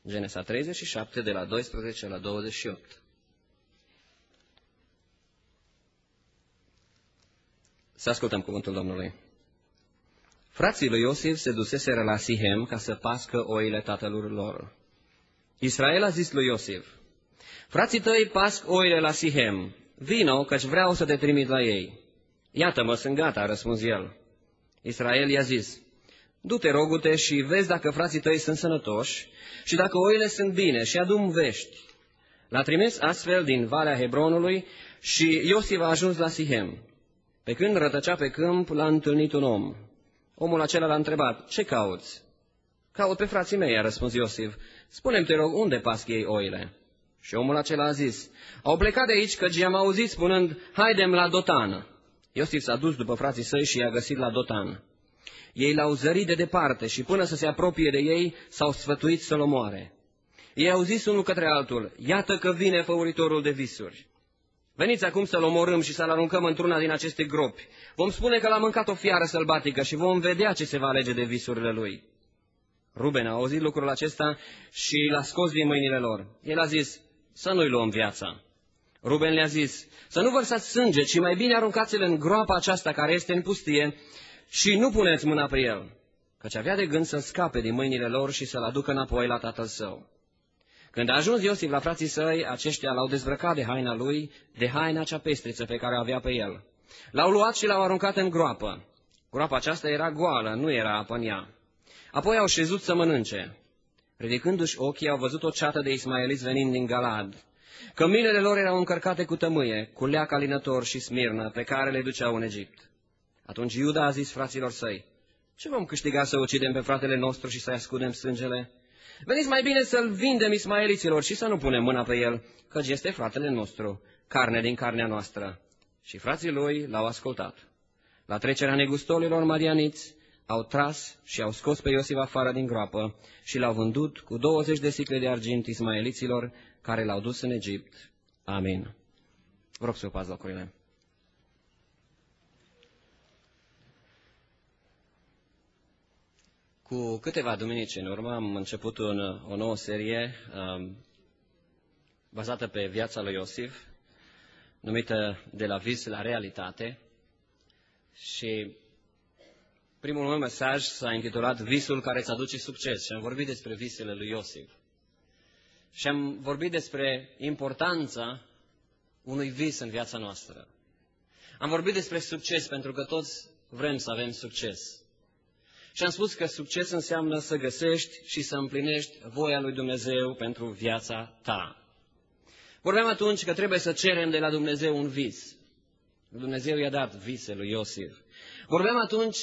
Genesa 37, de la 12 la 28. Să ascultăm cuvântul Domnului. Frații lui Iosif se duseseră la Sihem ca să pască oile tatălui lor. Israel a zis lui Iosif: frații tăi pasc oile la Sihem, vino, căci vreau să te trimit la ei. Iată-mă, sunt gata, a răspuns el. Israel i-a zis: du-te, rogu-te, și vezi dacă frații tăi sunt sănătoși și dacă oile sunt bine și adu-mi vești. L-a trimis astfel din Valea Hebronului și Iosif a ajuns la Sihem. Pe când rătăcea pe câmp, l-a întâlnit un om. Omul acela l-a întrebat: ce cauți? Caut pe frații mei, a răspuns Iosif. Spune-mi, te rog, unde pasc ei oile? Și omul acela a zis: au plecat de aici, căci i-am auzit spunând: haidem la Dotan. Iosif s-a dus după frații săi și i-a găsit la Dotan. Ei l-au zărit de departe și până să se apropie de ei, s-au sfătuit să-l omoare. Ei au zis unul către altul: iată că vine făuritorul de visuri. Veniți acum să-l omorâm și să-l aruncăm într-una din aceste gropi. Vom spune că l-a mâncat o fiară sălbatică și vom vedea ce se va alege de visurile lui. Ruben a auzit lucrul acesta și l-a scos din mâinile lor. El a zis: să nu-i luăm viața. Ruben le-a zis: să nu vărsați sânge, ci mai bine aruncați-l în groapa aceasta care este în pustie și nu puneți mâna pe el, căci avea de gând să scape din mâinile lor și să-l aducă înapoi la tatăl său. Când a ajuns Iosif la frații săi, aceștia l-au dezbrăcat de haina lui, de haina cea pestriță pe care o avea pe el. L-au luat și l-au aruncat în groapă. Groapa aceasta era goală, nu era apă în ea. Apoi au șezut să mănânce. Ridicându-și ochii, au văzut o ceată de ismaeliți venind din Galad. Căminele lor erau încărcate cu tămâie, cu leac alinător și smirnă, pe care le duceau în Egipt. Atunci Iuda a zis fraților săi: ce vom câștiga să ucidem pe fratele nostru și să-i ascundem sângele? Veniți mai bine să-l vindem ismaeliților și să nu punem mâna pe el, căci este fratele nostru, carne din carnea noastră. Și frații lui l-au ascultat. La trecerea negustolilor madianiți, au tras și au scos pe Iosif afară din groapă și l-au vândut cu 20 de sicle de argint ismaeliților, care l-au dus în Egipt. Amin. Vă rog să ocupați locurile. Cu câteva duminici în urmă am început o nouă serie bazată pe viața lui Iosif, numită De la vis la realitate. Și primul meu mesaj s-a intitulat Visul care îți aduce succes și am vorbit despre visele lui Iosif. Și am vorbit despre importanța unui vis în viața noastră. Am vorbit despre succes pentru că toți vrem să avem succes. Și am spus că succes înseamnă să găsești și să împlinești voia lui Dumnezeu pentru viața ta. Vorbeam atunci că trebuie să cerem de la Dumnezeu un vis. Dumnezeu i-a dat vise lui Iosif. Vorbeam atunci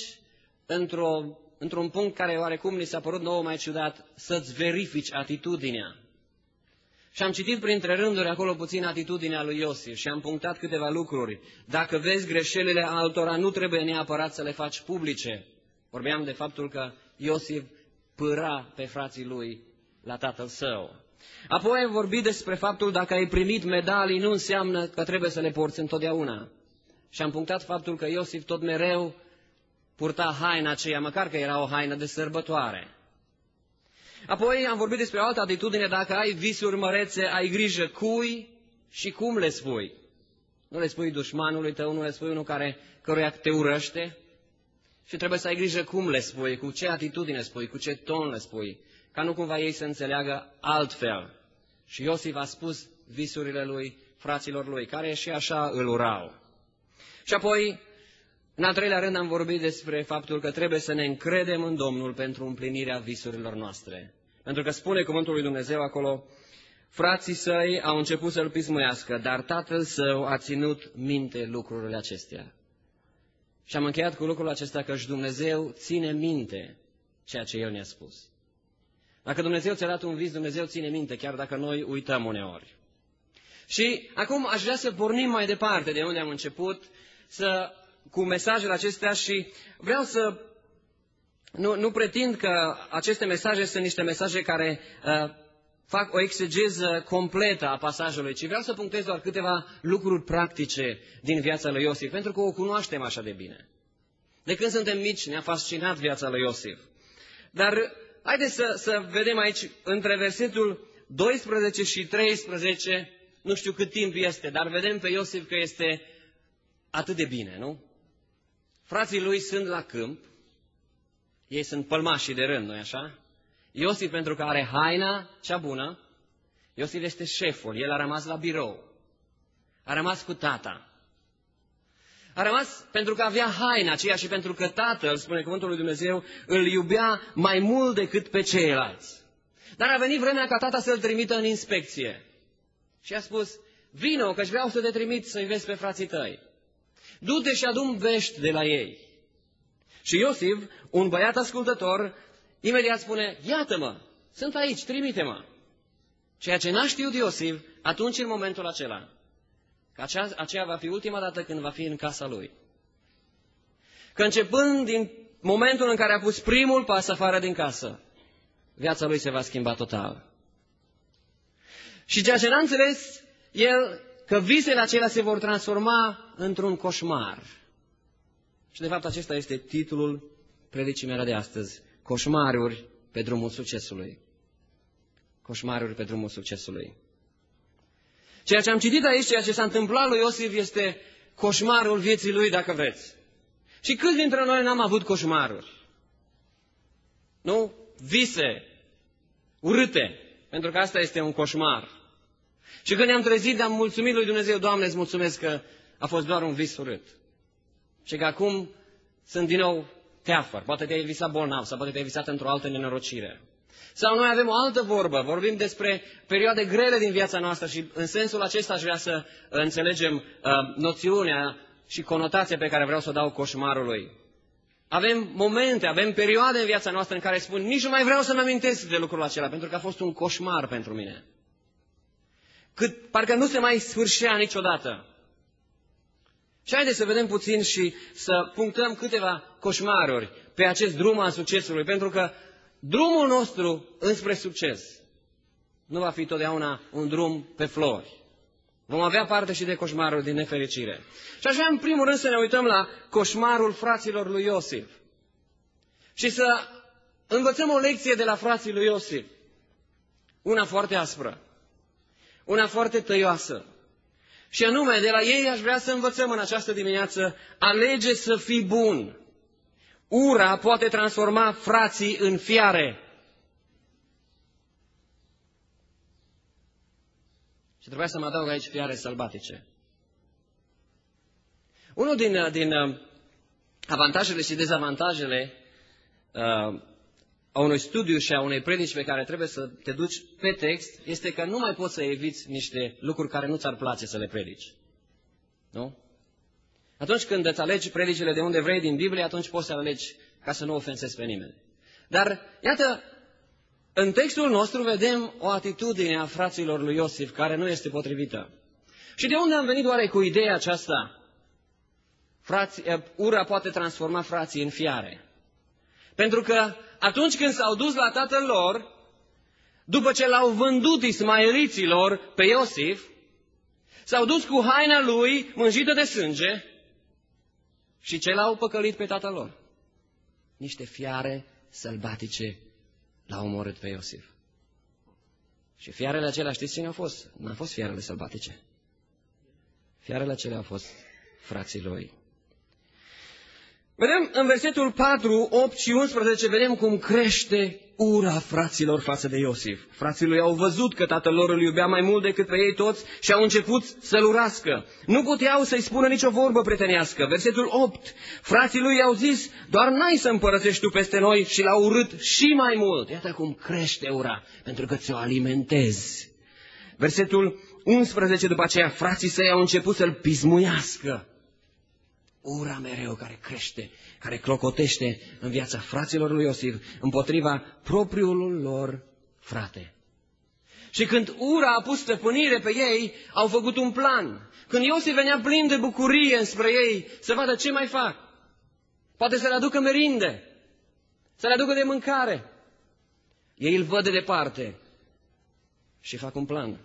într-un punct care oarecum ni s-a părut nouă mai ciudat, să-ți verifici atitudinea. Și am citit printre rânduri acolo puțin atitudinea lui Iosif și am punctat câteva lucruri. Dacă vezi greșelile altora, nu trebuie neapărat să le faci publice. Vorbeam de faptul că Iosif pâra pe frații lui la tatăl său. Apoi am vorbit despre faptul dacă ai primit medalii, nu înseamnă că trebuie să le porți întotdeauna. Și am punctat faptul că Iosif tot mereu purta haina aceea, măcar că era o haină de sărbătoare. Apoi am vorbit despre o altă atitudine, dacă ai visuri mărețe, ai grijă cui și cum le spui. Nu le spui dușmanului tău, nu le spui unul căruia te urăște. Și trebuie să ai grijă cum le spui, cu ce atitudine spui, cu ce ton le spui, ca nu cumva ei să înțeleagă altfel. Și Iosif a spus visurile lui fraților lui, care și așa îl urau. Și apoi, în al treilea rând, am vorbit despre faptul că trebuie să ne încredem în Domnul pentru împlinirea visurilor noastre. Pentru că spune cuvântul lui Dumnezeu acolo, frații săi au început să-l pismuiască, dar tatăl său a ținut minte lucrurile acestea. Și am încheiat cu lucrul acesta că și Dumnezeu ține minte ceea ce El ne-a spus. Dacă Dumnezeu ți-a dat un vis, Dumnezeu ține minte, chiar dacă noi uităm uneori. Și acum aș vrea să pornim mai departe de unde am început, cu mesajele acestea și vreau să... Nu pretind că aceste mesaje sunt niște mesaje care fac o exegeză completă a pasajului, ci vreau să punctez doar câteva lucruri practice din viața lui Iosif, pentru că o cunoaștem așa de bine. De când suntem mici ne-a fascinat viața lui Iosif. Dar Haideți să vedem aici, între versetul 12 și 13, nu știu cât timp este, dar vedem pe Iosif că este atât de bine, nu? Frații lui sunt la câmp, ei sunt pălmașii de rând, nu-i așa? Iosif, pentru că are haina cea bună, Iosif este șeful, el a rămas la birou, a rămas cu tata. A rămas pentru că avea haina aceea și pentru că tatăl, spune cuvântul lui Dumnezeu, îl iubea mai mult decât pe ceilalți. Dar a venit vremea ca tata să-l trimită în inspecție. Și a spus, vino, că-și vreau să te trimit să-i vezi pe frații tăi. Du-te și adu-mi vești de la ei. Și Iosif, un băiat ascultător, imediat spune, iată-mă, sunt aici, trimite-mă. Ceea ce n-a știut Iosif, atunci în momentul acela, că aceea va fi ultima dată când va fi în casa lui. Că începând din momentul în care a pus primul pas afară din casă, viața lui se va schimba total. Și ceea ce n-a înțeles el, că visele acelea se vor transforma într-un coșmar. Și de fapt acesta este titlul predicii mele de astăzi. Coșmaruri pe drumul succesului. Coșmaruri pe drumul succesului. Ceea ce am citit aici, ceea ce s-a întâmplat lui Iosif este coșmarul vieții lui, dacă vreți. Și câți dintre noi n-am avut coșmaruri? Nu? Vise urâte, pentru că asta este un coșmar. Și când ne-am trezit, ne-am mulțumit lui Dumnezeu, Doamne, îți mulțumesc că a fost doar un vis urât. Și că acum sunt din nou teafăr. Poate te-ai visat bolnav sau poate te-ai visat într-o altă nenorocire. Sau noi avem o altă vorbă, vorbim despre perioade grele din viața noastră și în sensul acesta aș vrea să înțelegem noțiunea și conotația pe care vreau să o dau coșmarului. Avem momente, avem perioade în viața noastră în care spun, nici nu mai vreau să-mi amintesc de lucrul acela, pentru că a fost un coșmar pentru mine. Parcă nu se mai sfârșea niciodată. Și haideți să vedem puțin și să punctăm câteva coșmaruri pe acest drum al succesului, pentru că drumul nostru înspre succes nu va fi totdeauna un drum pe flori. Vom avea parte și de coșmaruri din nefericire. Și aș vrea în primul rând să ne uităm la coșmarul fraților lui Iosif. Și să învățăm o lecție de la frații lui Iosif. Una foarte aspră. Una foarte tăioasă. Și anume, de la ei aș vrea să învățăm în această dimineață, alege să fii bun. Ura poate transforma frații în fiare. Și trebuia să mă adaug aici fiare sălbatice. Unul din avantajele și dezavantajele a unui studiu și a unei predici pe care trebuie să te duci pe text este că nu mai poți să eviți niște lucruri care nu ți-ar place să le predici. Nu? Atunci când îți alegi predicile de unde vrei din Biblie, atunci poți să alegi ca să nu ofensezi pe nimeni. Dar, iată, în textul nostru vedem o atitudine a fraților lui Iosif care nu este potrivită. Și de unde am venit oare cu ideea aceasta? Ura poate transforma frații în fiare. Pentru că atunci când s-au dus la tatăl lor, după ce l-au vândut ismaeliților pe Iosif, s-au dus cu haina lui mânjită de sânge și ce l-au păcălit pe tatăl lor? Niște fiare sălbatice l-au omorât pe Iosif. Și fiarele acelea, știți cine au fost? N-au fost fiarele sălbatice. Fiarele acelea au fost frații lui. Vedem în versetul 4, 8 și 11, vedem cum crește ura fraților față de Iosif. Frații lui au văzut că tatăl lor îl iubea mai mult decât pe ei toți și au început să-l urască. Nu puteau să-i spună nicio vorbă prietenească. Versetul 8, frații lui i-au zis, doar n-ai să împărățești tu peste noi, și l-au urât și mai mult. Iată cum crește ura, pentru că ți-o alimentezi. Versetul 11, după aceea, frații săi au început să-l pismuiască. Ura mereu care crește, care clocotește în viața fraților lui Iosif împotriva propriului lor frate. Și când ura a pus stăpânire pe ei, au făcut un plan. Când Iosif venea plin de bucurie înspre ei, să vadă ce mai fac. Poate să le aducă merinde, să le aducă de mâncare. Ei îl văd de departe și fac un plan.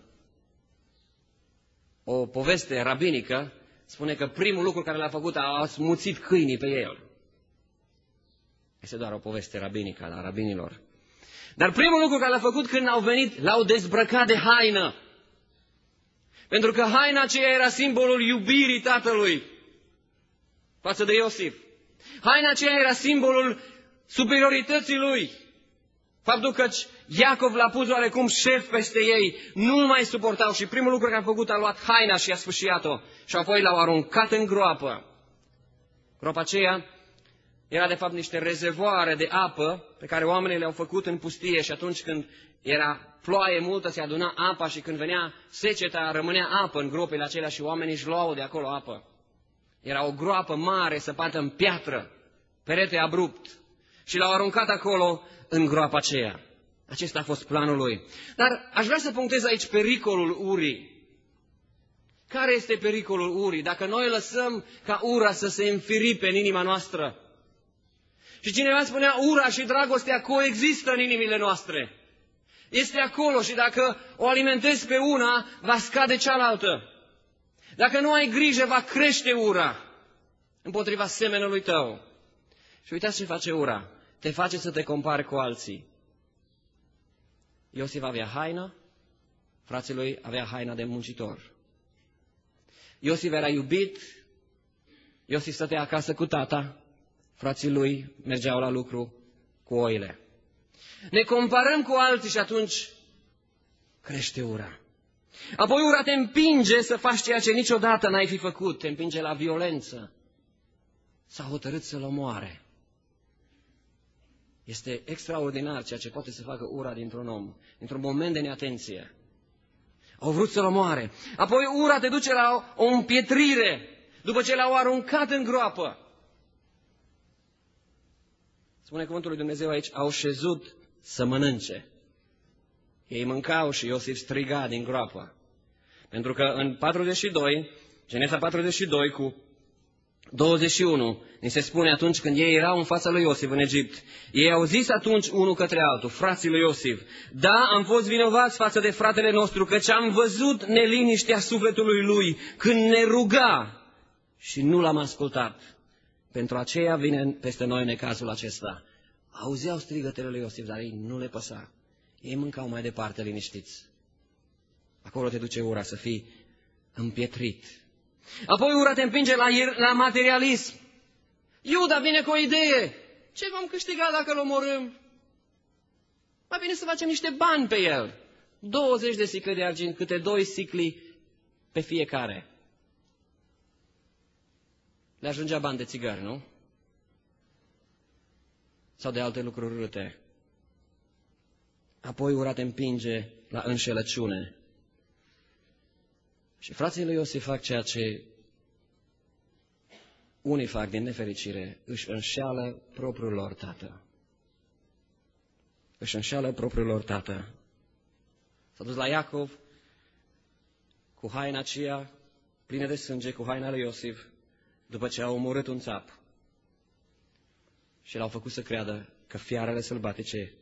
O poveste rabinică spune că primul lucru care l-a făcut a smuțit câinii pe el. Este doar o poveste rabinică a rabinilor. Dar primul lucru care l-a făcut când au venit, l-au dezbrăcat de haină. Pentru că haina aceea era simbolul iubirii tatălui față de Iosif. Haina aceea era simbolul superiorității lui. Faptul că Iacov l-a pus oarecum șef peste ei, nu-l mai suportau și primul lucru care a făcut a luat haina și a sfâșiat-o și apoi l-au aruncat în groapă. Groapa aceea era de fapt niște rezervoare de apă pe care oamenii le-au făcut în pustie și atunci când era ploaie multă se aduna apa și când venea seceta rămânea apă în gropile acelea și oamenii își luau de acolo apă. Era o groapă mare săpată în piatră, perete abrupt și l-au aruncat acolo în groapa aceea. Acesta a fost planul lui. Dar aș vrea să punctez aici pericolul urii. Care este pericolul urii? Dacă noi lăsăm ca ura să se înfiripe în inima noastră. Și cineva spunea, ura și dragostea coexistă în inimile noastre. Este acolo și dacă o alimentezi pe una, va scade cealaltă. Dacă nu ai grijă, va crește ura împotriva semenului tău. Și uitați ce face ura. Te face să te compari cu alții. Iosif avea haină, frații lui avea haina de muncitor. Iosif era iubit, Iosif stătea acasă cu tata, frații lui mergeau la lucru cu oile. Ne comparăm cu alții și atunci crește ura. Apoi ura te împinge să faci ceea ce niciodată n-ai fi făcut, te împinge la violență. S-a hotărât să-l omoare. Este extraordinar ceea ce poate să facă ura dintr-un om, dintr-un moment de neatenție. Au vrut să-l omoare. Apoi ura te duce la o împietrire, după ce l-au aruncat în groapă. Spune cuvântul lui Dumnezeu aici, au șezut să mănânce. Ei mâncau și Iosif striga din groapă. Pentru că în 42, Genesa 42 cu 21, ni se spune atunci când ei erau în fața lui Iosif în Egipt. Ei au zis atunci unul către altul, frații lui Iosif, da, am fost vinovați față de fratele nostru, căci am văzut neliniștea sufletului lui când ne ruga și nu l-am ascultat. Pentru aceea vine peste noi necazul acesta. Auzeau strigătele lui Iosif, dar ei nu le păsa. Ei mâncau mai departe liniștiți. Acolo te duce ura să fii împietrit. Apoi ura te împinge la materialism. Iuda vine cu o idee. Ce vom câștiga dacă îl omorâm? Mai bine să facem niște bani pe el. 20 de sicle de argint, câte 2 sicli pe fiecare. Le ajungea bani de țigări, nu? Sau de alte lucruri râte. Apoi ura te împinge la înșelăciune. Și frații lui Iosif fac ceea ce unii fac din nefericire, își înșeală propriul lor tată. Își înșeală propriul lor tată. S-a dus la Iacov cu haina aceea plină de sânge, cu haina lui Iosif, după ce a omorât un țap. Și l-au făcut să creadă că fiarele sălbatice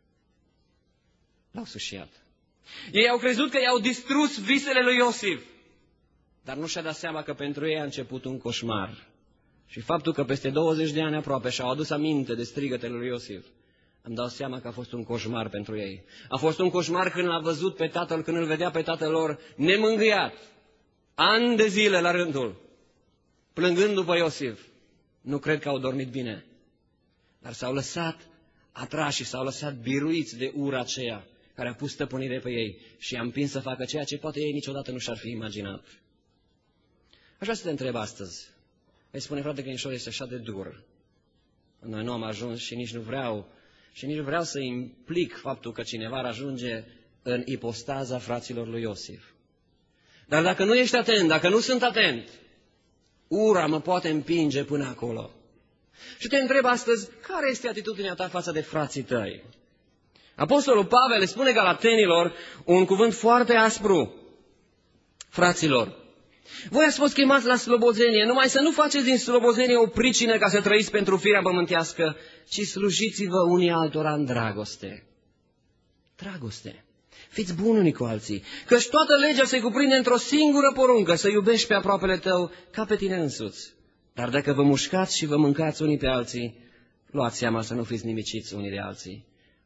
l-au sfâșiat. Ei au crezut că i-au distrus visele lui Iosif, dar nu și-a dat seama că pentru ei a început un coșmar. Și faptul că peste 20 de ani aproape și-au adus aminte de strigătele lui Iosif, îmi dau seama că a fost un coșmar pentru ei. A fost un coșmar când l-a văzut pe tatăl, când îl vedea pe tatăl lor nemângâiat, ani de zile la rândul, plângând după Iosif. Nu cred că au dormit bine, dar s-au lăsat atrași și s-au lăsat biruiți de ura aceea care a pus stăpânire pe ei și i-a împins să facă ceea ce poate ei niciodată nu și-ar fi imaginat. Aș vrea să te întreb astăzi. Vei spune, frate, că Grinșor este așa de dur. Noi nu am ajuns și nici nu vreau să implic faptul că cineva ar ajunge în ipostaza fraților lui Iosif. Dar dacă nu ești atent, dacă nu sunt atent, ura mă poate împinge până acolo. Și te întreb astăzi, care este atitudinea ta față de frații tăi? Apostolul Pavel le spune galatenilor un cuvânt foarte aspru. Fraților, voi ați fost chemați la slobozenie, numai să nu faceți din slobozenie o pricină ca să trăiți pentru firea pământească, ci slujiți-vă unii altora în dragoste. Dragoste. Fiți buni unii cu alții, căci toată legea se cuprinde într-o singură poruncă, să iubești pe aproapele tău ca pe tine însuți. Dar dacă vă mușcați și vă mâncați unii pe alții, luați seama să nu fiți nimiciți unii de alții.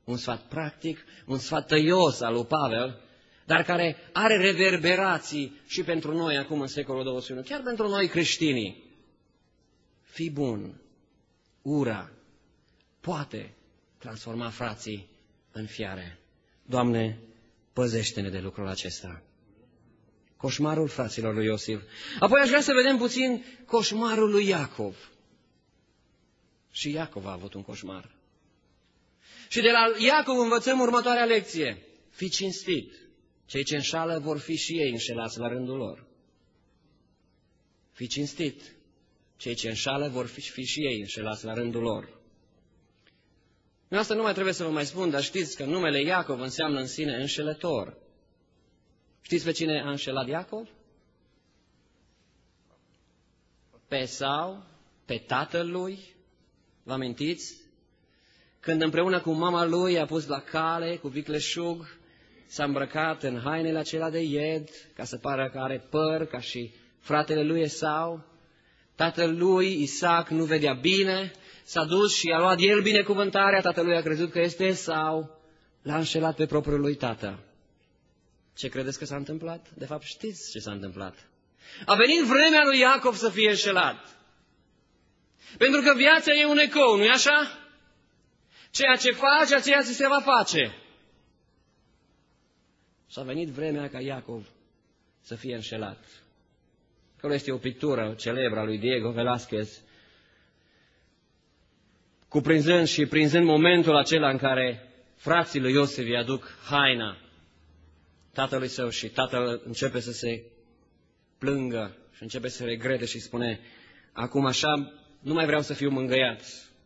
un sfat practic, un sfat tăios al lui Pavel, dar care are reverberații și pentru noi acum în secolul 21, chiar pentru noi creștinii. Fii bun, ura poate transforma frații în fiare. Doamne, păzește-ne de lucrul acesta. Coșmarul fraților lui Iosif. Apoi aș vrea să vedem puțin coșmarul lui Iacov. Și Iacov a avut un coșmar. Și de la Iacov învățăm următoarea lecție. Fii cinstit. Cei ce înșală vor fi și ei înșelați la rândul lor. Fii cinstit. Cei ce înșală vor fi și ei înșelați la rândul lor. Asta nu mai trebuie să vă mai spun, dar știți că numele Iacov înseamnă în sine înșelător. Știți pe cine a înșelat Iacov? Pe Esau, pe tatăl lui. Vă amintiți? Când împreună cu mama lui a pus la cale cu vicleșug, s-a îmbrăcat în hainele acelea de ied, ca să pară că are păr, ca și fratele lui Esau. Tatăl lui, Isaac, nu vedea bine, s-a dus și a luat el binecuvântarea, tatălui a crezut că este Esau, l-a înșelat pe propriul lui tată. Ce credeți că s-a întâmplat? De fapt știți ce s-a întâmplat. A venit vremea lui Iacov să fie înșelat. Pentru că viața e un ecou, nu-i așa? Ceea ce faci, aceea ți se va face. Și a venit vremea ca Iacov să fie înșelat. Acolo este o pictură celebră a lui Diego Velázquez, cuprinzând și prinzând momentul acela în care frații lui Iosif îi aduc haina tatălui său și tatăl începe să se plângă și începe să regrete și spune: acum așa nu mai vreau să fiu mângâiat.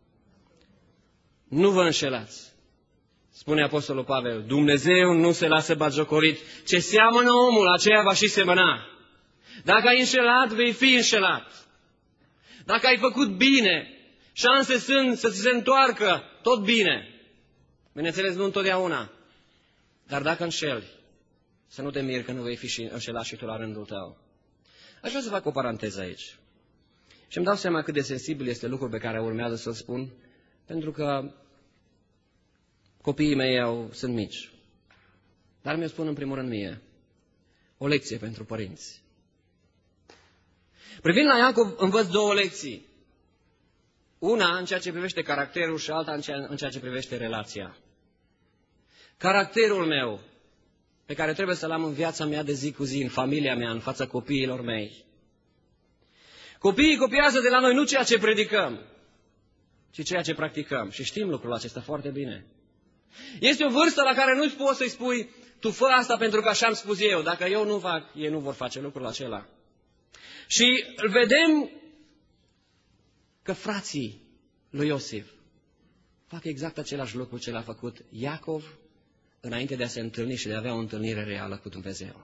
Nu vă înșelați. Spune Apostolul Pavel: Dumnezeu nu se lasă batjocorit. Ce seamănă omul, aceea va și semăna. Dacă ai înșelat, vei fi înșelat. Dacă ai făcut bine, șanse sunt să ți se întoarcă tot bine. Bineînțeles, nu întotdeauna. Dar dacă înșeli, să nu te miri că nu vei fi și înșelat și tu la rândul tău. Aș vrea să fac o paranteză aici. Și îmi dau seama cât de sensibil este lucrul pe care urmează să-l spun, pentru că copiii mei sunt mici. Dar mi-o spun în primul rând mie. O lecție pentru părinți. Privind la Iacov, învăț două lecții. Una în ceea ce privește caracterul și alta în ceea ce privește relația. Caracterul meu, pe care trebuie să-l am în viața mea de zi cu zi, în familia mea, în fața copiilor mei. Copiii copiază de la noi nu ceea ce predicăm, ci ceea ce practicăm. Și știm lucrul acesta foarte bine. Este o vârstă la care nu poți să-i spui: tu fă asta pentru că așa am spus eu. Dacă eu nu fac, ei nu vor face lucrul acela. Și vedem că frații lui Iosif fac exact același lucru ce l-a făcut Iacov înainte de a se întâlni și de a avea o întâlnire reală cu Dumnezeu.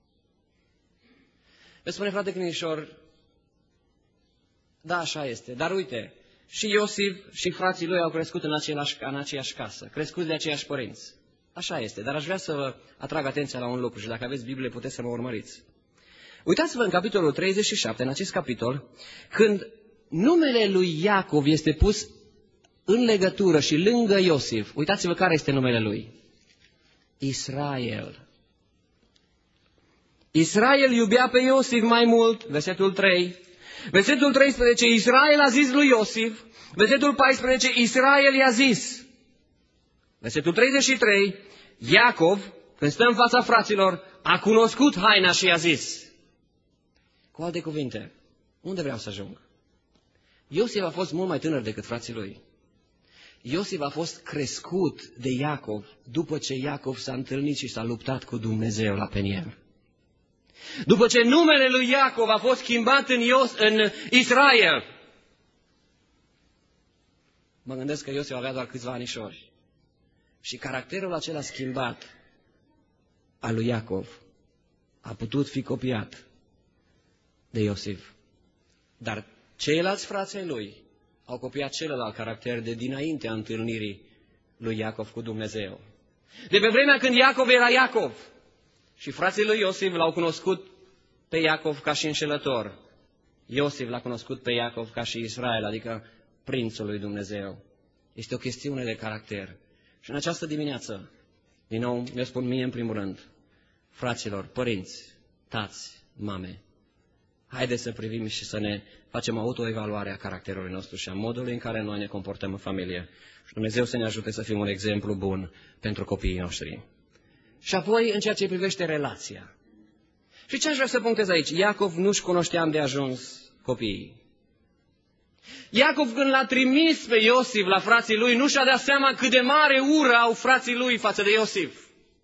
Îți spune: frate Crinișor, da, așa este, dar uite, și Iosif și frații lui au crescut în aceeași casă, crescuți de aceiași părinți. Așa este, dar aș vrea să vă atrag atenția la un lucru și dacă aveți Biblie puteți să mă urmăriți. Uitați-vă în capitolul 37, în acest capitol, când numele lui Iacov este pus în legătură și lângă Iosif. Uitați-vă care este numele lui. Israel. Israel iubea pe Iosif mai mult, versetul 3. Versetul 13, Israel a zis lui Iosif. Versetul 14, Israel i-a zis. Versetul 33, Iacov, când stă în fața fraților, a cunoscut haina și i-a zis. Cu alte cuvinte, unde vreau să ajung? Iosif a fost mult mai tânăr decât frații lui. Iosif a fost crescut de Iacov după ce Iacov s-a întâlnit și s-a luptat cu Dumnezeu la Peniel. După ce numele lui Iacov a fost schimbat în Israel. Mă gândesc că Iosif avea doar câțiva anișori. Și caracterul acela schimbat al lui Iacov a putut fi copiat de Iosif. Dar ceilalți frați ai lui au copiat celălalt caracter de dinaintea întâlnirii lui Iacov cu Dumnezeu. De pe vremea când Iacov era Iacov și frații lui Iosif l-au cunoscut pe Iacov ca și înșelător, Iosif l-a cunoscut pe Iacov ca și Israel, adică prințul lui Dumnezeu. Este o chestiune de caracter. Și în această dimineață, din nou, mi-o spun mie în primul rând, fraților, părinți, tați, mame, haideți să privim și să ne facem autoevaluare a caracterului nostru și a modului în care noi ne comportăm în familie. Și Dumnezeu să ne ajute să fim un exemplu bun pentru copiii noștri. Și apoi, în ceea ce privește relația. Și ce aș vrea să punctez aici? Iacov nu-și cunoștea îndeajuns copiii. Iacov, când l-a trimis pe Iosif la frații lui, nu și-a dat seama cât de mare ură au frații lui față de Iosif.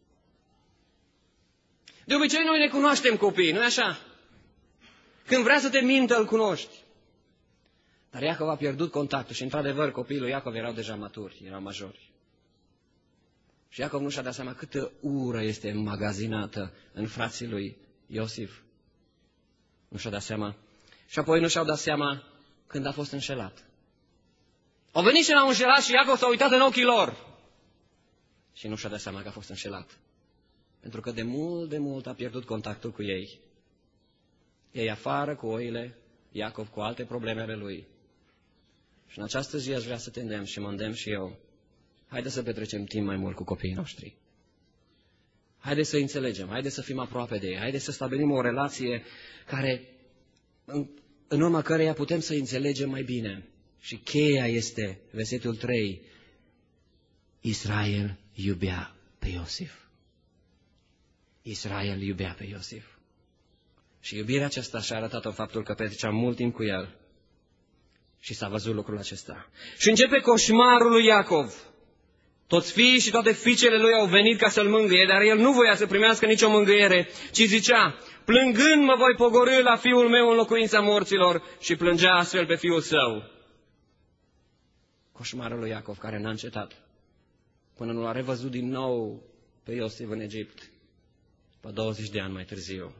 De obicei noi ne cunoaștem copiii, nu-i așa? Când vrea să te mintă, îl cunoști. Dar Iacov a pierdut contactul și, într-adevăr, copiii lui Iacov erau deja maturi, erau majori. Și Iacov nu și-a dat seama câtă ură este înmagazinată în frații lui Iosif. Nu și-a dat seama. Și apoi nu și-au dat seama când a fost înșelat. Au venit și l-au înșelat și Iacov s-a uitat în ochii lor. Și nu și-a dat seama că a fost înșelat. Pentru că de mult a pierdut contactul cu ei. Ei afară cu oile, Iacov cu alte probleme ale lui. Și în această zi aș vrea să te îndemn și mă îndemn și eu. Haideți să petrecem timp mai mult cu copiii noștri. Haideți să înțelegem, haideți să fim aproape de ei, haideți să stabilim o relație care, în urma căreia putem să înțelegem mai bine. Și cheia este, versetul 3, Israel iubea pe Iosif. Israel iubea pe Iosif. Și iubirea aceasta și-a arătat în faptul că petrecea mult timp cu el. Și s-a văzut lucrul acesta. Și începe coșmarul lui Iacov. Toți fiii și toate fiicele lui au venit ca să-l mângâie, dar el nu voia să primească nicio mângâiere, ci zicea, plângând mă voi pogorî la fiul meu în locuința morților, și plângea astfel pe fiul său. Coșmarul lui Iacov care n-a încetat până nu l-a revăzut din nou pe Iosif în Egipt, după 20 de ani mai târziu.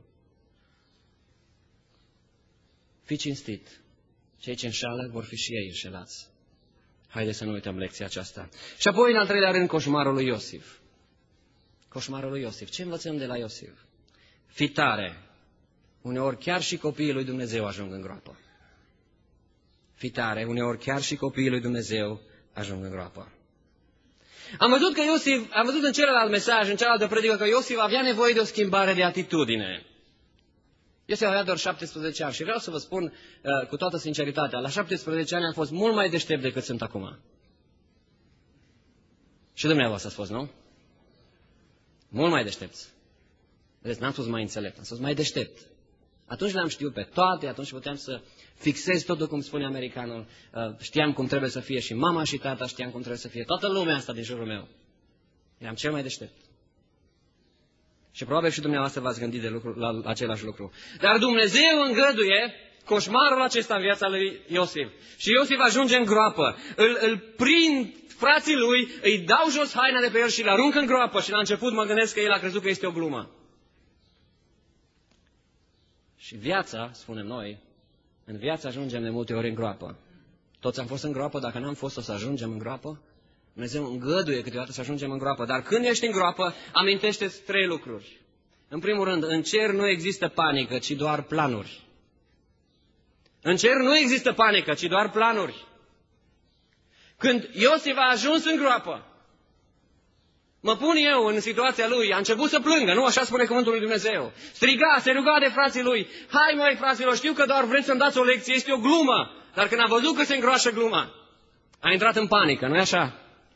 Fii cinstit, cei ce înșală vor fi și ei înșelați. Haideți să nu uităm lecția aceasta. Și apoi, în al treilea rând, coșmarul lui Iosif. Coșmarul lui Iosif. Ce învățăm de la Iosif? Fii tare. Uneori chiar și copiii lui Dumnezeu ajung în groapă. Fii tare. Uneori chiar și copiii lui Dumnezeu ajung în groapă. Am văzut în celălalt mesaj, în cealaltă predică, că Iosif avea nevoie de o schimbare de atitudine. Iosif avea doar 17 ani și vreau să vă spun cu toată sinceritatea, la 17 ani am fost mult mai deștept decât sunt acum. Și dumneavoastră ați fost, nu? Mult mai deștepți. Vedeți, n-am spus mai înțelept, am spus mai deștept. Atunci le-am știut pe toate, atunci puteam să fixez totul cum spune americanul. Știam cum trebuie să fie și mama și tata știam cum trebuie să fie. Toată lumea asta din jurul meu. Eram cel mai deștept. Și probabil și dumneavoastră v-ați gândit la același lucru. Dar Dumnezeu îngăduie coșmarul acesta în viața lui Iosif. Și Iosif ajunge în groapă. Îl prind frații lui, îi dau jos haina de pe el și îl aruncă în groapă. Și la început mă gândesc că el a crezut că este o glumă. Și viața, spunem noi, în viață ajungem de multe ori în groapă. Toți am fost în groapă, dacă n-am fost o să ajungem în groapă. Dumnezeu îngăduie câteodată să ajungem în groapă, dar când ești în groapă, amintește-ți 3 lucruri. În primul rând, în cer nu există panică, ci doar planuri. În cer nu există panică, ci doar planuri. Când Iosif a ajuns în groapă, mă pun eu în situația lui, a început să plângă, nu? Așa spune cuvântul lui Dumnezeu. Striga, se ruga de frații lui, hai măi fraților, știu că doar vreți să-mi dați o lecție, este o glumă. Dar când a văzut că se îngroașă gluma, a intrat în panică, nu-i așa?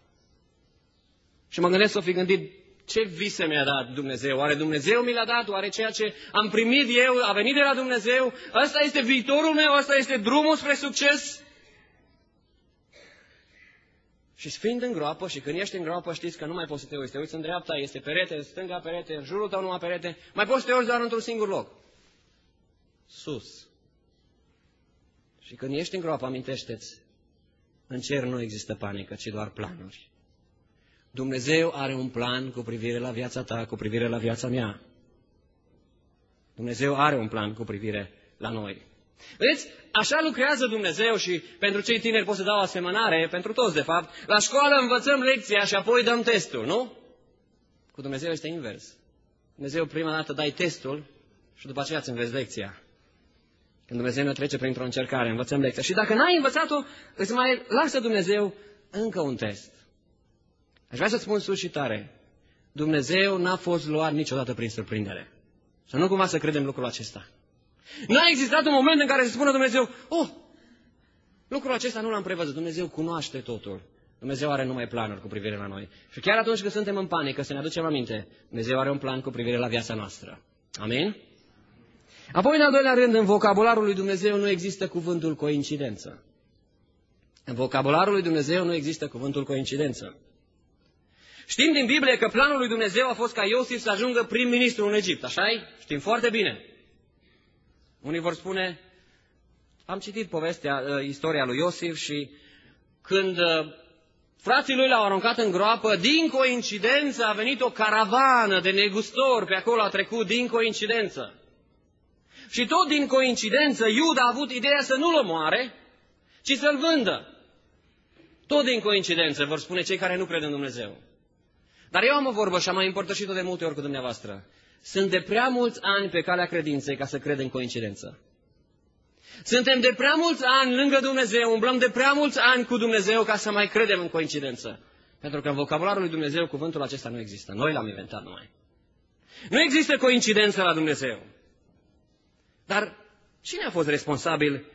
Și mă gândesc să o fi gândit, ce vise mi-a dat Dumnezeu? Oare Dumnezeu mi l-a dat? Oare ceea ce am primit eu a venit de la Dumnezeu? Ăsta este viitorul meu? Ăsta este drumul spre succes? Și fiind în groapă, și când ești în groapă, știți că nu mai poți să te uiți. Te uiți în dreapta, este perete, stânga perete, în jurul tău numai perete. Mai poți să te uiți doar într-un singur loc. Sus. Și când ești în groapă, amintește-ți, în cer nu există panică, ci doar planuri. Dumnezeu are un plan cu privire la viața ta, cu privire la viața mea. Dumnezeu are un plan cu privire la noi. Vedeți, așa lucrează Dumnezeu și pentru cei tineri pot să dau asemănare, pentru toți de fapt. La școală învățăm lecția și apoi dăm testul, nu? Cu Dumnezeu este invers. Dumnezeu prima dată dai testul și după aceea îți înveți lecția. Când Dumnezeu ne trece printr-o încercare, învățăm lecția. Și dacă n-ai învățat-o, îți mai lasă Dumnezeu încă un test. Aș vrea să spun sus și tare, Dumnezeu n-a fost luat niciodată prin surprindere. Să nu cumva să credem lucrul acesta. Nu a existat un moment în care să spună Dumnezeu, lucrul acesta nu l-am prevăzut. Dumnezeu cunoaște totul. Dumnezeu are numai planuri cu privire la noi. Și chiar atunci când suntem în panică, să ne aducem aminte, Dumnezeu are un plan cu privire la viața noastră. Amin? Apoi, în al doilea rând, în vocabularul lui Dumnezeu nu există cuvântul coincidență. În vocabularul lui Dumnezeu nu există cuvântul coincidență. Știm din Biblie că planul lui Dumnezeu a fost ca Iosif să ajungă prim-ministru în Egipt, așa-i? Știm foarte bine. Unii vor spune, am citit istoria lui Iosif și când frații lui l-au aruncat în groapă, din coincidență a venit o caravană de negustori, pe acolo a trecut din coincidență. Și tot din coincidență Iuda a avut ideea să nu-l omoare, ci să-l vândă. Tot din coincidență, vor spune cei care nu cred în Dumnezeu. Dar eu am o vorbă și am mai împărtășit-o de multe ori cu dumneavoastră. Sunt de prea mulți ani pe calea credinței ca să cred în coincidență. Suntem de prea mulți ani lângă Dumnezeu, umblăm de prea mulți ani cu Dumnezeu ca să mai credem în coincidență. Pentru că în vocabularul lui Dumnezeu cuvântul acesta nu există. Noi l-am inventat numai. Nu există coincidență la Dumnezeu. Dar cine a fost responsabil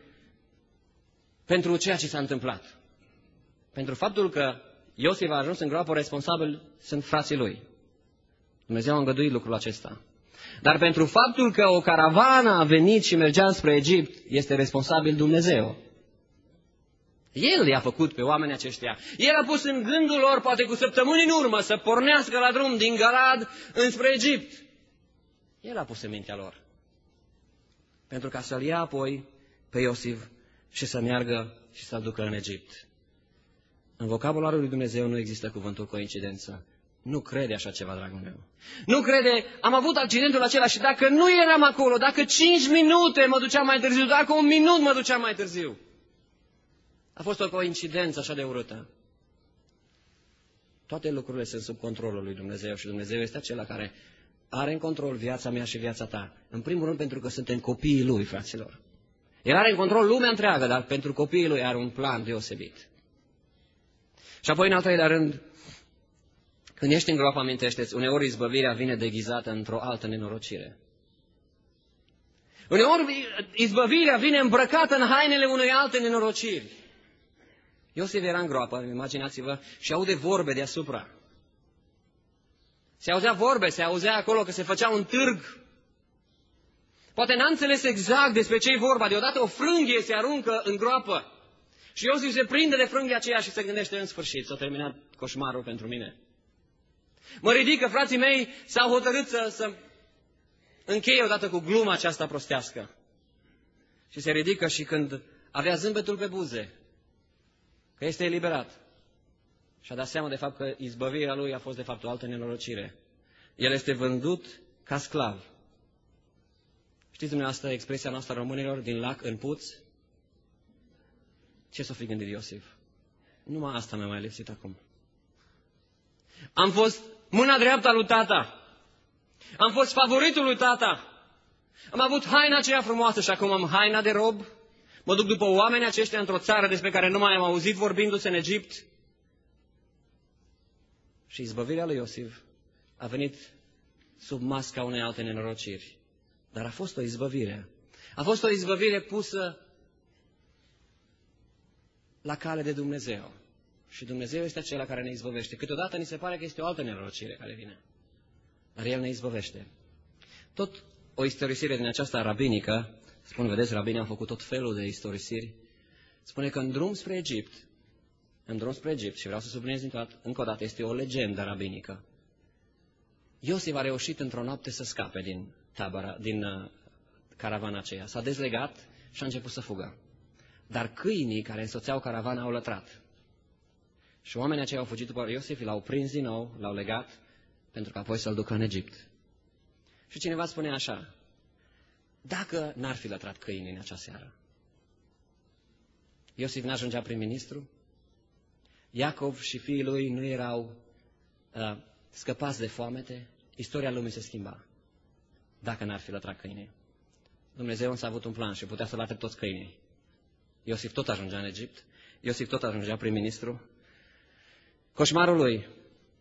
pentru ceea ce s-a întâmplat? Pentru faptul că Iosif a ajuns în groapă, responsabil sunt frații lui. Dumnezeu a îngăduit lucrul acesta. Dar pentru faptul că o caravană a venit și mergea spre Egipt, este responsabil Dumnezeu. El i-a făcut pe oamenii aceștia. El a pus în gândul lor, poate cu săptămâni în urmă, să pornească la drum din Galad înspre Egipt. El a pus în mintea lor. Pentru ca să-l ia apoi pe Iosif și să meargă și să-l ducă în Egipt. În vocabularul lui Dumnezeu nu există cuvântul coincidență. Nu crede așa ceva, dragul meu. Nu crede, am avut accidentul acela și dacă nu eram acolo, dacă 5 minute mă duceam mai târziu, dacă 1 minut mă duceam mai târziu. A fost o coincidență așa de urâtă. Toate lucrurile sunt sub controlul lui Dumnezeu și Dumnezeu este acela care are în control viața mea și viața ta. În primul rând pentru că suntem copiii lui, fraților. El are în control lumea întreagă, dar pentru copiii lui are un plan deosebit. Și apoi, în al treilea rând, când ești în groapă, amintește-ți, uneori izbăvirea vine deghizată într-o altă nenorocire. Uneori izbăvirea vine îmbrăcată în hainele unei alte nenorociri. Iosif era în groapă, imaginați-vă, și aude vorbe deasupra. Se auzea vorbe, se auzea acolo că se făcea un târg. Poate n-a înțeles exact despre ce-i vorba, deodată o frânghie se aruncă în groapă. Și Iosif se prinde de frânghia aceea și se gândește, în sfârșit, s-a terminat coșmarul pentru mine. Mă ridică, frații mei s-au hotărât să încheie odată cu gluma aceasta prostească. Și se ridică și când avea zâmbetul pe buze, că este eliberat, și-a dat seama de fapt că izbăvirea lui a fost de fapt o altă nenorocire. El este vândut ca sclav. Știți dumneavoastră expresia noastră românilor, din lac în puț? Ce s-o fi gândit Iosif? Numai asta mi-a mai lipsit acum. Am fost mâna dreaptă a lui tata. Am fost favoritul lui tata. Am avut haina aceea frumoasă și acum am haina de rob. Mă duc după oamenii aceștia într-o țară despre care nu mai am auzit vorbindu-se în Egipt. Și izbăvirea lui Iosif a venit sub masca unei alte nenorociri. Dar a fost o izbăvire. A fost o izbăvire pusă la cale de Dumnezeu. Și Dumnezeu este acela care ne izbăvește. Câteodată ni se pare că este o altă nenorocire care vine. Dar El ne izbăvește. Tot o istorisire din aceasta rabinică, spun, vedeți, rabinii au făcut tot felul de istorisiri, spune că în drum spre Egipt, și vreau să subliniez încă o dată, este o legendă rabinică. Iosif a reușit într-o noapte să scape din caravana aceea. S-a dezlegat și a început să fugă. Dar câinii care însoțeau caravana au lătrat. Și oamenii aceia au fugit după Iosif, l-au prins din nou, l-au legat, pentru că apoi să-l ducă în Egipt. Și cineva spune așa, dacă n-ar fi lătrat câinii în acea seară, Iosif n-ajungea prim-ministru, Iacov și fiii lui nu erau scăpați de foamete, istoria lumii se schimba, dacă n-ar fi lătrat câinii. Dumnezeu însă a avut un plan și putea să latre toți câinii. Iosif tot ajungea în Egipt, Iosif tot ajungea prim-ministru. Coșmarul lui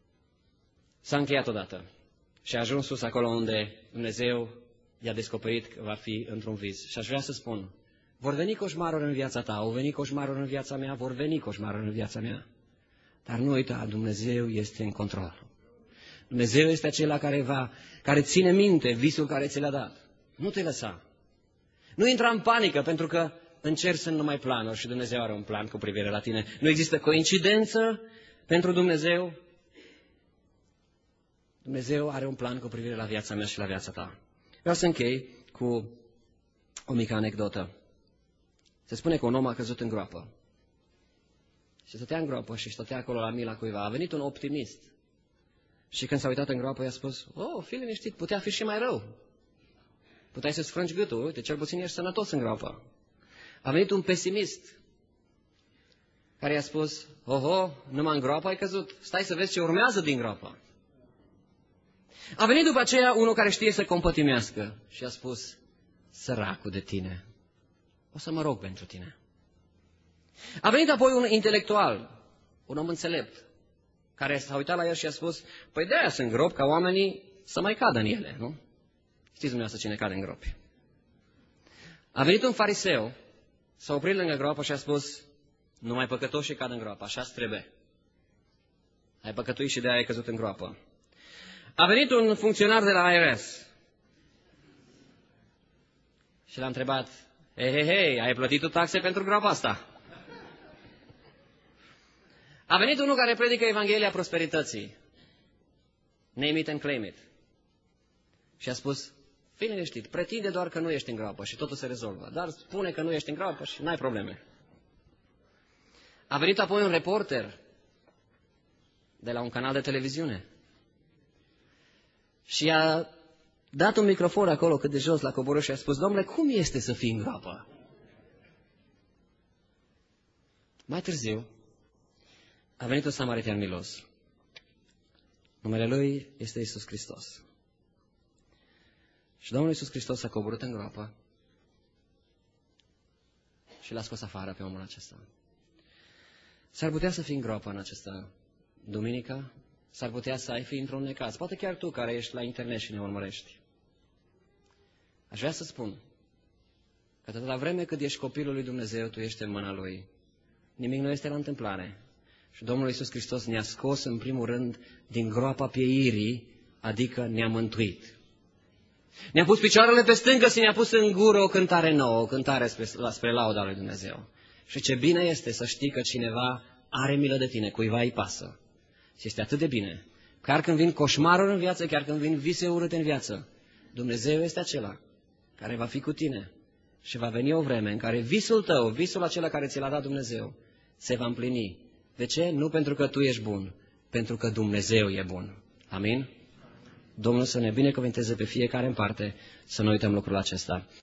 S-a încheiat odată și a ajuns sus acolo unde Dumnezeu i-a descoperit că va fi într-un vis. Și aș vrea să spun, vor veni coșmaruri în viața ta, au venit coșmaruri în viața mea, vor veni coșmaruri în viața mea. Dar nu uita, Dumnezeu este în control. Dumnezeu este acela care ține minte visul care ți l-a dat. Nu te lăsa. Nu intra în panică, pentru că în cer sunt numai planuri și Dumnezeu are un plan cu privire la tine. Nu există coincidență pentru Dumnezeu. Dumnezeu are un plan cu privire la viața mea și la viața ta. Vreau să închei cu o mică anecdotă. Se spune că un om a căzut în groapă. Și stătea în groapă și stătea acolo la mila cuiva. A venit un optimist. Și când s-a uitat în groapă, i-a spus, fii liniștit, putea fi și mai rău. Puteai să-ți frângi gâtul, uite, cel puțin ești sănătos în groapă. A venit un pesimist care i-a spus, numai în groapă ai căzut, stai să vezi ce urmează din groapă. A venit după aceea unul care știe să compătimească și a spus, săracul de tine, o să mă rog pentru tine. A venit apoi un intelectual, un om înțelept, care s-a uitat la el și a spus, păi de-aia sunt gropi ca oamenii să mai cadă în ele, nu? Știți dumneavoastră cine cade în gropi. A venit un fariseu, s-a oprit lângă groapă și a spus, numai păcătoșii cad în groapă, așa-ți trebuie. Ai păcătuit și de-aia ai căzut în groapă. A venit un funcționar de la IRS și l-a întrebat, hei, ai plătit tu taxe pentru groapa asta? A venit unul care predică Evanghelia prosperității, name it and claim it, și a spus, fii liniștit, pretinde doar că nu ești în groapă și totul se rezolvă, dar spune că nu ești în groapă și n-ai probleme. A venit apoi un reporter de la un canal de televiziune și a dat un microfon acolo cât de jos la coborâ și a spus, domnule, cum este să fii în groapă? Mai târziu a venit un samaritean milos. Numele lui este Iisus Hristos. Și Domnul Iisus Hristos a coborât în groapă și l-a scos afară pe omul acesta. S-ar putea să fii în groapă în această duminică, s-ar putea să ai fi într-un necaz. Poate chiar tu care ești la internet și ne urmărești. Aș vrea să spun că atâta vreme cât ești copilul lui Dumnezeu, tu ești în mâna Lui. Nimic nu este la întâmplare. Și Domnul Iisus Hristos ne-a scos în primul rând din groapa pieirii, adică ne-a mântuit. Ne-a pus picioarele pe stâncă și ne-a pus în gură o cântare nouă, o cântare spre lauda lui Dumnezeu. Și ce bine este să știi că cineva are milă de tine, cuiva îi pasă. Și este atât de bine. Chiar când vin coșmaruri în viață, chiar când vin vise urâte în viață, Dumnezeu este acela care va fi cu tine. Și va veni o vreme în care visul tău, visul acela care ți l-a dat Dumnezeu, se va împlini. De ce? Nu pentru că tu ești bun, pentru că Dumnezeu e bun. Amin? Domnul să ne binecuvânteze pe fiecare în parte, să nu uităm lucrul acesta.